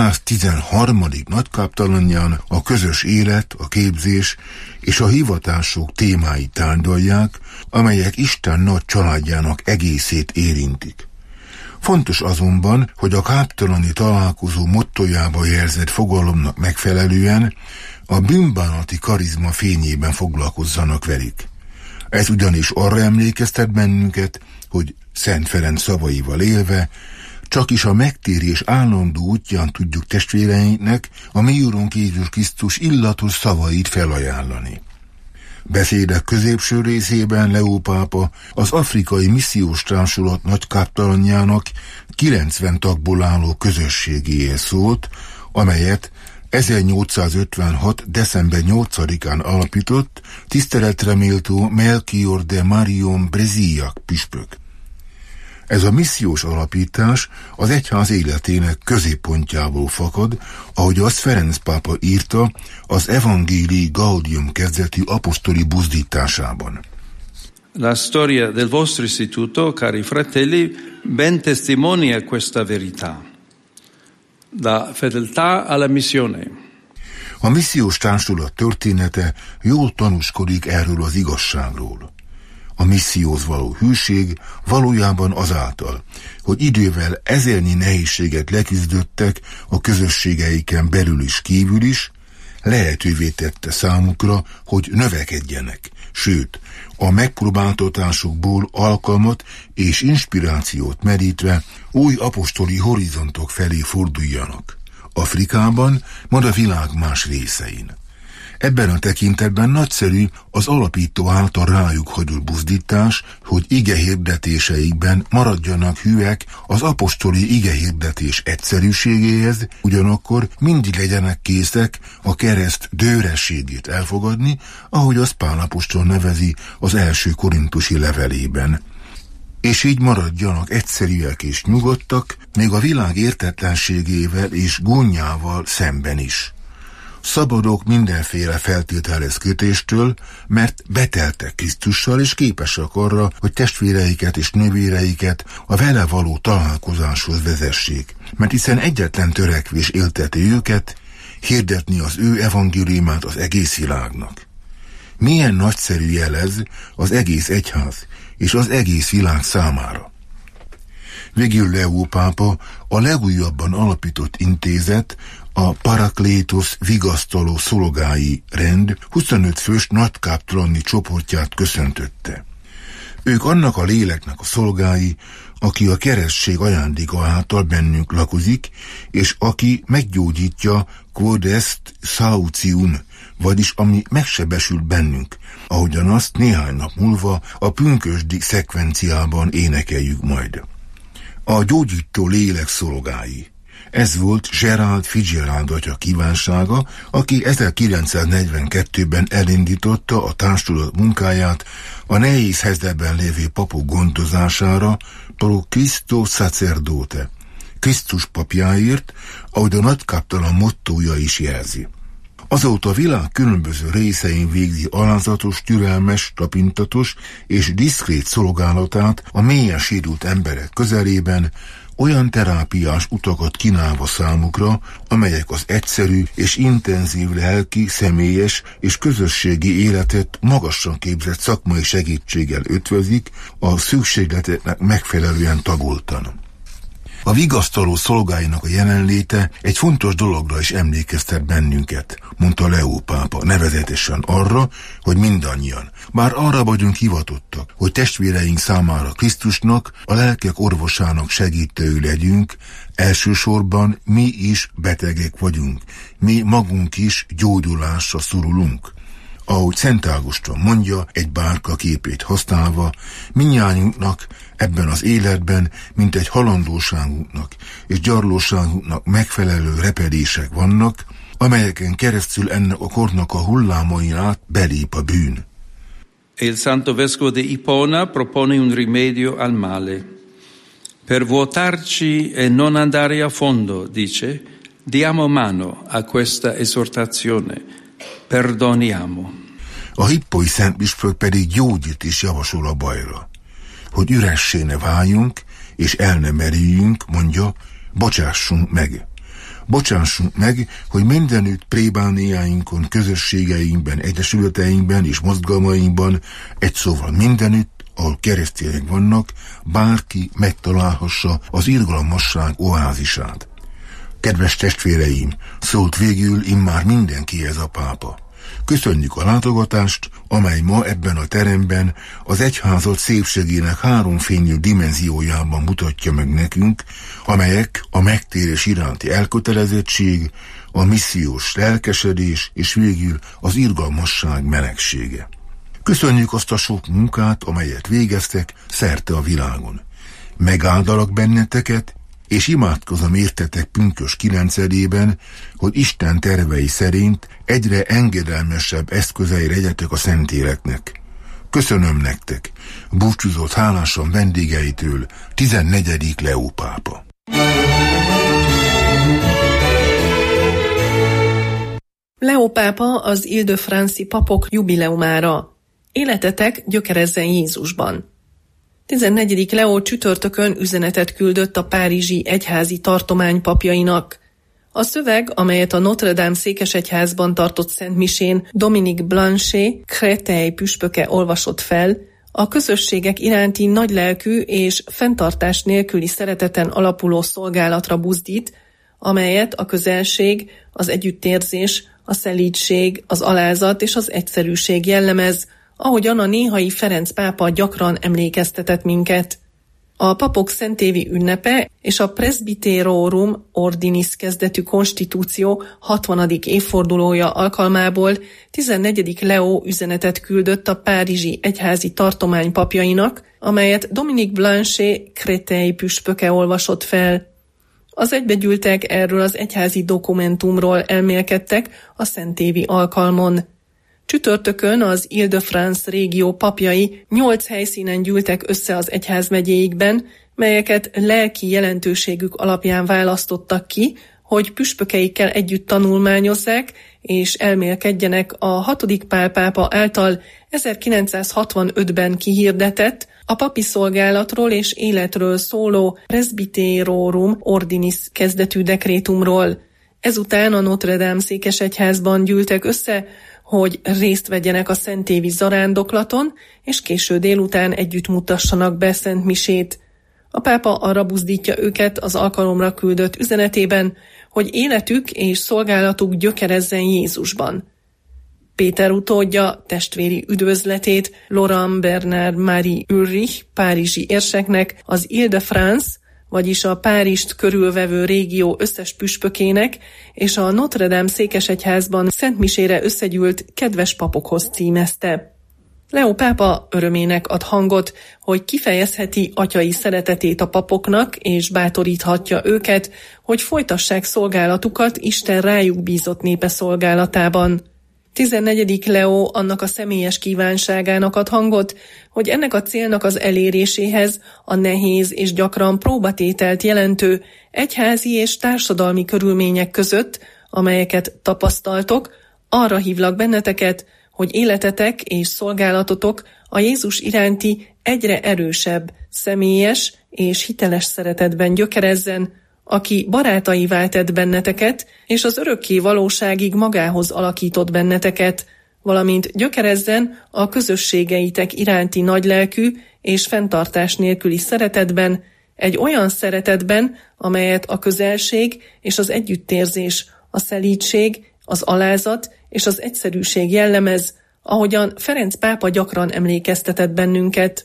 113. nagykáptalanján a közös élet, a képzés és a hivatások témáit tárgyalják, amelyek Isten nagy családjának egészét érintik. Fontos azonban, hogy a káptalani találkozó mottojába jelzett fogalomnak megfelelően a bűnbánati karizma fényében foglalkozzanak velük. Ez ugyanis arra emlékeztet bennünket, hogy Szent Ferenc szavaival élve, csak is a megtérés állandó útján tudjuk testvéreinknek a mi Úrunk Jézus Krisztus illatos szavait felajánlani. Beszédek középső részében Leó pápa az Afrikai Missziós Társulat nagykáptalanjának 90 tagból álló közösségéhez szólt, amelyet 1856. december 8-án alapított tiszteletre méltó Melchior de Marion Brezillac püspök. Ez a missziós alapítás az egyház életének középpontjából fakad, ahogy azt Ferenc pápa írta az Evangelii Gaudium kezdetű apostoli buzdításában. La storia del vostro istituto, cari fratelli, ben testimonia questa verità. La fedeltà alla missione. A missziós társulat története jól tanúskodik erről az igazságról. A misszióhoz való hűség valójában azáltal, hogy idővel ezernyi nehézséget leküzdöttek a közösségeiken belül is kívül is, lehetővé tette számukra, hogy növekedjenek, sőt, a megpróbáltatásokból alkalmat és inspirációt merítve új apostoli horizontok felé forduljanak. Afrikában, majd a világ más részein. Ebben a tekintetben nagyszerű az alapító által rájuk hagyott buzdítás, hogy igehirdetéseikben maradjanak hűek az apostoli igehirdetés egyszerűségéhez, ugyanakkor mindig legyenek készek a kereszt dőrességét elfogadni, ahogy az Pál apostol nevezi az első korintusi levelében. És így maradjanak egyszerűek és nyugodtak, még a világ értetlenségével és gúnyával szemben is. Szabadok mindenféle feltételez kötéstől, mert beteltek Krisztussal, és képesek arra, hogy testvéreiket és nővéreiket a vele való találkozáshoz vezessék. Mert hiszen egyetlen törekvés élteti őket, hirdetni az ő evangéliumát az egész világnak. Milyen nagyszerű jelez az egész egyház és az egész világ számára. Végül Leó pápa a legújabban alapított intézet, a Paraklétos vigasztaló szolgái rend 25 fős nagykáptalani csoportját köszöntötte. Ők annak a léleknek a szolgái, aki a keresztség ajándéka által bennünk lakozik, és aki meggyógyítja quod est sautium, vagyis ami megsebesült bennünk, ahogyan azt néhány nap múlva a pünkösdi szekvenciában énekeljük majd. A gyógyító lélek szolgái. Ez volt Gerald Fitzgerald atya kívánsága, aki 1942-ben elindította a társulat munkáját a nehéz helyzetben lévő papok gondozására, pro Christo sacerdote, Krisztus papjáért, ahogy a nagykáptalan mottója is jelzi. Azóta a világ különböző részein végzi alázatos, türelmes, tapintatos és diszkrét szolgálatát a mélyen sérült emberek közelében, olyan terápiás utakat kínálva számukra, amelyek az egyszerű és intenzív lelki, személyes és közösségi életet magasan képzett szakmai segítséggel ötvözik, a szükségleteknek megfelelően tagoltan. A vigasztaló szolgáinak a jelenléte egy fontos dologra is emlékeztet bennünket, mondta Leó pápa, nevezetesen arra, hogy mindannyian, bár arra vagyunk hivatottak, hogy testvéreink számára Krisztusnak, a lelkek orvosának segítői legyünk, elsősorban mi is betegek vagyunk, mi magunk is gyógyulásra szorulunk. Ahogy Szent Ágoston mondja, egy bárka képét használva, mindnyájunknak ebben az életben, mint egy halandóságunknak és gyarlóságunknak megfelelő repedések vannak, amelyeken keresztül ennek a kornak a hullámain át belép a bűn. Il Santo Vescovo di Ipona propone un rimedio al male. Per vuotarci e non andare a fondo, dice, diamo mano a questa esortazione. Perdoniamo. A hippoi szentpüspök pedig gyógyít is javasol a bajra. Hogy üressé ne váljunk, és el ne merüljünk, mondja, bocsássunk meg. Bocsássunk meg, hogy mindenütt plébániáinkon, közösségeinkben, egyesületeinkben és mozgalmainkban, egy szóval mindenütt, ahol keresztények vannak, bárki megtalálhassa az irgalmasság oázisát. Kedves testvéreim, szólt végül immár mindenkihez a pápa. Köszönjük a látogatást, amely ma ebben a teremben az egyházat szépségének háromfényű dimenziójában mutatja meg nekünk, amelyek a megtérés iránti elkötelezettség, a missziós lelkesedés és végül az irgalmasság melegsége. Köszönjük azt a sok munkát, amelyet végeztek szerte a világon. Megáldalak benneteket, és imádkozom értetek pünkös 9-ében, hogy Isten tervei szerint egyre engedelmesebb eszközei legyetek a Szentléleknek. Köszönöm nektek. Búcsúzott hálásan vendégeitől 14. Leó pápa. Leó pápa az Ile-de-France-i papok jubileumára. Életetek gyökerezzen Jézusban. 14. Leó csütörtökön üzenetet küldött a párizsi egyházi tartomány papjainak. A szöveg, amelyet a Notre Dame székesegyházban tartott szentmisén Dominique Blanchet, Créteil püspöke olvasott fel, a közösségek iránti nagylelkű és fenntartás nélküli szereteten alapuló szolgálatra buzdít, amelyet a közelség, az együttérzés, a szelídség, az alázat és az egyszerűség jellemez, ahogyan a néhai Ferenc pápa gyakran emlékeztetett minket. A papok szentévi ünnepe és a Presbyterorum Ordinis kezdetű konstitúció 60. évfordulója alkalmából 14. Leó üzenetet küldött a párizsi egyházi tartomány papjainak, amelyet Dominique Blanchet Créteil püspöke olvasott fel. Az egybegyűltek erről az egyházi dokumentumról elmélkedtek a szentévi alkalmon. Csütörtökön az Ile-de-France régió papjai 8 helyszínen gyűltek össze az egyházmegyéikben, melyeket lelki jelentőségük alapján választottak ki, hogy püspökeikkel együtt tanulmányozzák és elmélkedjenek a 6. Pál pápa által 1965-ben kihirdetett, a papi szolgálatról és életről szóló Presbyterorum Ordinis kezdetű dekrétumról. Ezután a Notre Dame székesegyházban gyűltek össze, hogy részt vegyenek a szentévi zarándoklaton, és késő délután együtt mutassanak be szentmisét. A pápa arra buzdítja őket az alkalomra küldött üzenetében, hogy életük és szolgálatuk gyökerezzen Jézusban. Péter utódja testvéri üdvözletét Laurent Bernard Marie Ulrich párizsi érseknek, az Ile-de-France, vagyis a Párizst körülvevő régió összes püspökének és a Notre Dame székesegyházban szentmisére összegyűlt kedves papokhoz címezte. Leó pápa örömének ad hangot, hogy kifejezheti atyai szeretetét a papoknak, és bátoríthatja őket, hogy folytassák szolgálatukat Isten rájuk bízott népe szolgálatában. 14. Leó annak a személyes kívánságának ad hangot, hogy ennek a célnak az eléréséhez a nehéz és gyakran próbatételt jelentő egyházi és társadalmi körülmények között, amelyeket tapasztaltok, arra hívlak benneteket, hogy életetek és szolgálatotok a Jézus iránti egyre erősebb, személyes és hiteles szeretetben gyökerezzen, aki barátaivá tett benneteket, és az örökké valóságig magához alakított benneteket, valamint gyökerezzen a közösségeitek iránti nagylelkű és fenntartás nélküli szeretetben, egy olyan szeretetben, amelyet a közelség és az együttérzés, a szelídség, az alázat és az egyszerűség jellemez, ahogyan Ferenc pápa gyakran emlékeztetett bennünket.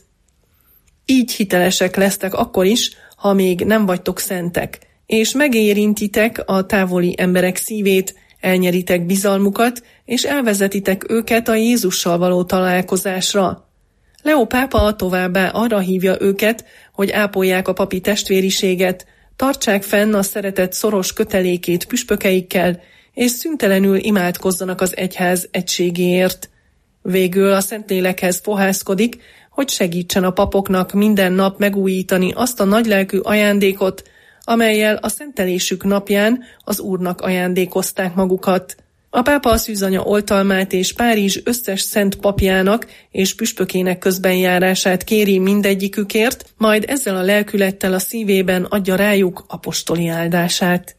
Így hitelesek lesztek akkor is, ha még nem vagytok szentek, és megérintitek a távoli emberek szívét, elnyeritek bizalmukat, és elvezetitek őket a Jézussal való találkozásra. Leó pápa továbbá arra hívja őket, hogy ápolják a papi testvériséget, tartsák fenn a szeretet szoros kötelékét püspökeikkel, és szüntelenül imádkozzanak az egyház egységéért. Végül a Szentlélekhez fohászkodik, hogy segítsen a papoknak minden nap megújítani azt a nagylelkű ajándékot, amellyel a szentelésük napján az Úrnak ajándékozták magukat. A pápa a szűzanya oltalmát és Párizs összes szent papjának és püspökének közbenjárását kéri mindegyikükért, majd ezzel a lelkülettel a szívében adja rájuk apostoli áldását.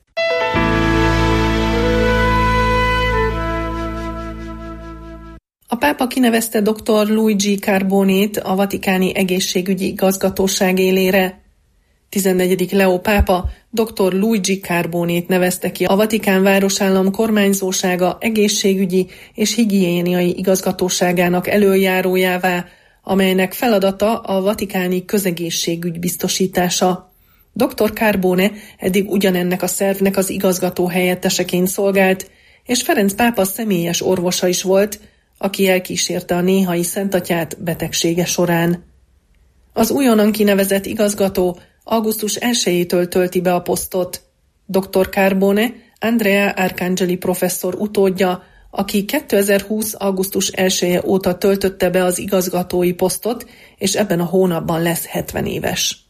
A pápa kinevezte dr. Luigi Carbonét a vatikáni egészségügyi igazgatóság élére. 14. Leó pápa dr. Luigi Carbonét nevezte ki a Vatikán városállam kormányzósága egészségügyi és higiéniai igazgatóságának elöljárójává, amelynek feladata a vatikáni közegészségügy biztosítása. Dr. Carbone eddig ugyanennek a szervnek az igazgató helyetteseként szolgált, és Ferenc pápa személyes orvosa is volt, aki elkísérte a néhai szentatyát betegsége során. Az újonnan kinevezett igazgató augusztus 1-től tölti be a posztot. Dr. Carbone, Andrea Arcangeli professzor utódja, aki 2020. augusztus 1-e óta töltötte be az igazgatói posztot, és ebben a hónapban lesz 70 éves.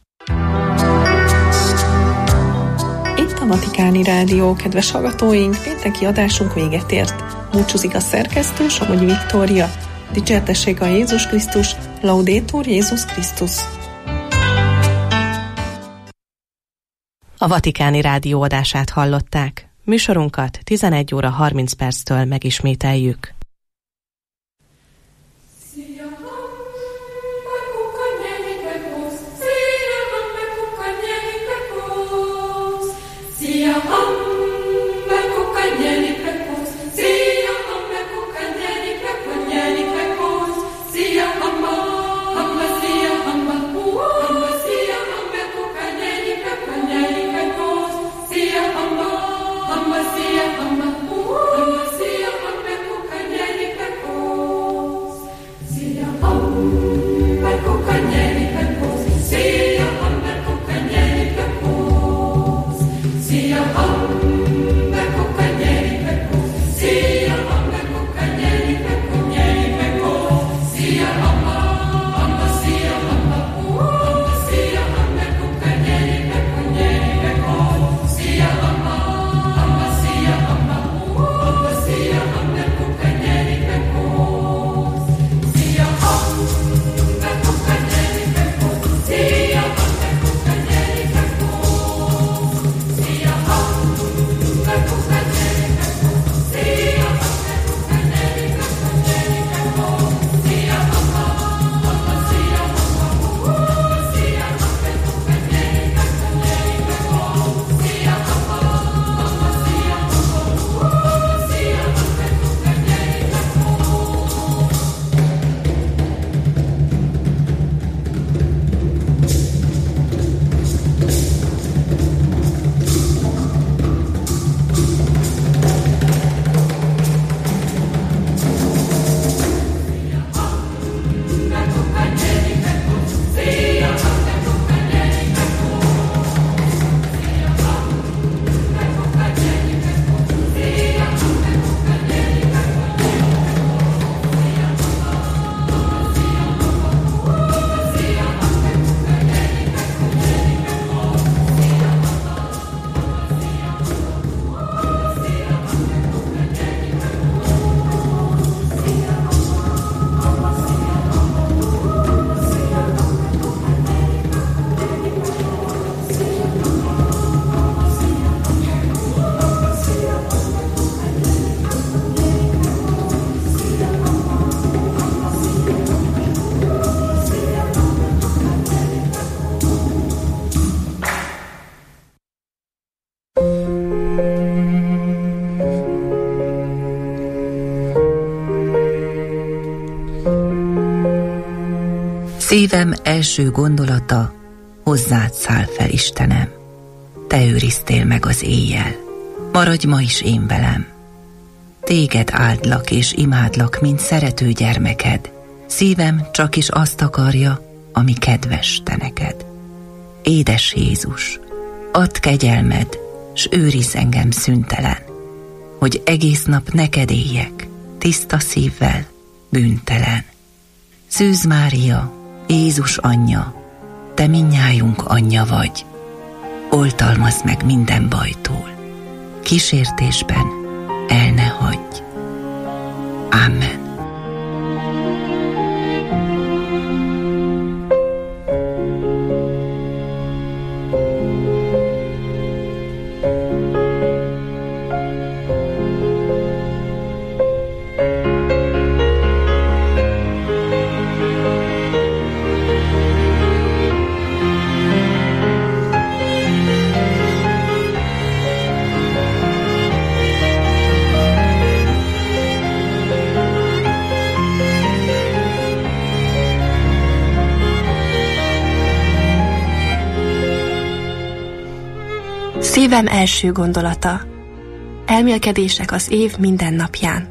Itt a Vatikáni Rádió, kedves hallgatóink, pénteki adásunk véget ért. Búcsúzik a szerkesztő, Somogyi Viktória. Dicsértessék a Jézus Krisztus, Laudetur Jézus Krisztus. A Vatikáni Rádió adását hallották. Műsorunkat 11 óra 30 perctől megismételjük. Szívem első gondolata, hozzád száll fel, Istenem. Te őriztél meg az éjjel, maradj ma is én velem. Téged áldlak és imádlak, mint szerető gyermeked. Szívem csak is azt akarja, ami kedves te neked. Édes Jézus, add kegyelmed, s őrizz engem szüntelen, hogy egész nap neked éljek, tiszta szívvel, bűntelen. Szűz Mária, Jézus anyja, te mindnyájunk anyja vagy. Oltalmazd meg minden bajtól, kísértésben el ne hagyj. Amen. Szívem első gondolata. Elmélkedések az év minden napján.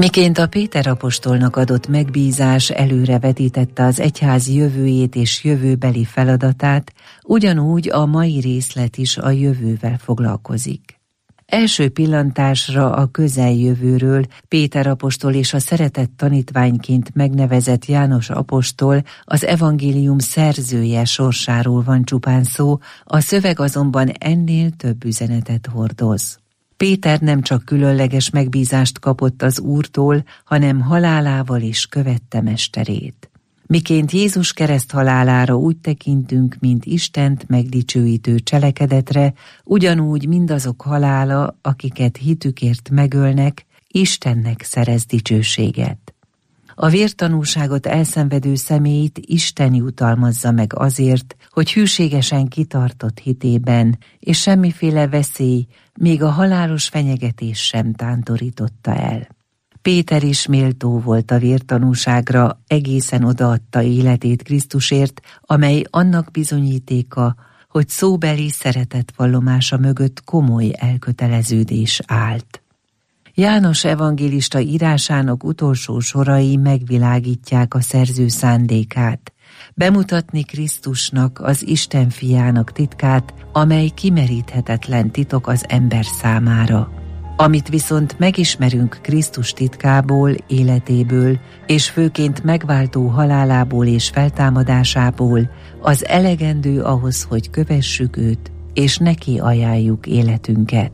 Miként a Péter apostolnak adott megbízás előrevetítette az egyház jövőjét és jövőbeli feladatát, ugyanúgy a mai részlet is a jövővel foglalkozik. Első pillantásra a közeljövőről Péter apostol és a szeretett tanítványként megnevezett János apostol, az evangélium szerzője sorsáról van csupán szó, a szöveg azonban ennél több üzenetet hordoz. Péter nem csak különleges megbízást kapott az Úrtól, hanem halálával is követte mesterét. Miként Jézus kereszthalálára úgy tekintünk, mint Istent megdicsőítő cselekedetre, ugyanúgy mindazok halála, akiket hitükért megölnek, Istennek szerez dicsőséget. A vértanúságot elszenvedő személyt Isten jutalmazza meg azért, hogy hűségesen kitartott hitében, és semmiféle veszély, még a halálos fenyegetés sem tántorította el. Péter is méltó volt a vértanúságra, egészen odaadta életét Krisztusért, amely annak bizonyítéka, hogy szóbeli szeretetvallomása mögött komoly elköteleződés állt. János evangélista írásának utolsó sorai megvilágítják a szerző szándékát, bemutatni Krisztusnak, az Isten fiának titkát, amely kimeríthetetlen titok az ember számára. Amit viszont megismerünk Krisztus titkából, életéből, és főként megváltó halálából és feltámadásából, az elegendő ahhoz, hogy kövessük őt, és neki ajánljuk életünket.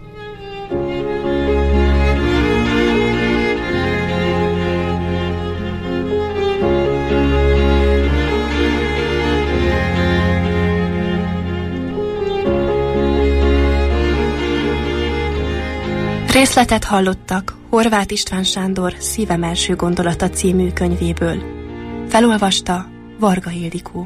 Részletet hallottak Horváth István Sándor Szívem első gondolata című könyvéből. Felolvasta Varga Ildikó.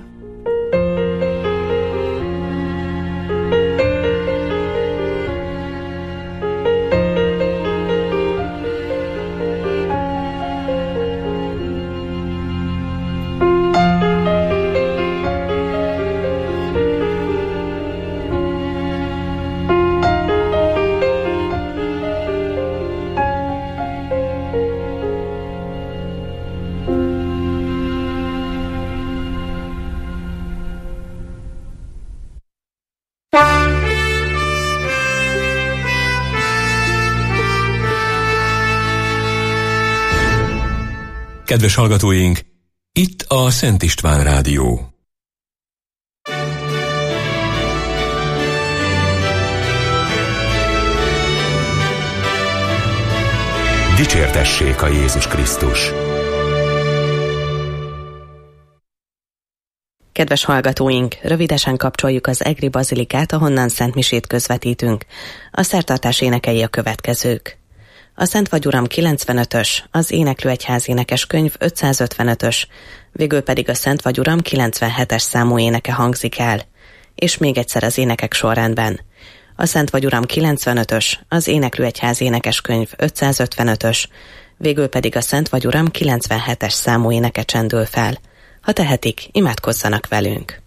Kedves hallgatóink, itt a Szent István Rádió. Dicsértessék a Jézus Krisztus! Kedves hallgatóink, rövidesen kapcsoljuk az egri bazilikát, ahonnan szentmisét közvetítünk. A szertartás énekei a következők. A Szent vagy Uram 95-ös, az Éneklő Egyház énekeskönyv 555-ös, végül pedig a Szent vagy Uram 97-es számú éneke hangzik el. És még egyszer az énekek sorrendben. A Szent vagy Uram 95-ös, az Éneklő Egyház énekeskönyv 555-ös, végül pedig a Szent vagy Uram 97-es számú éneke csendül fel. Ha tehetik, imádkozzanak velünk.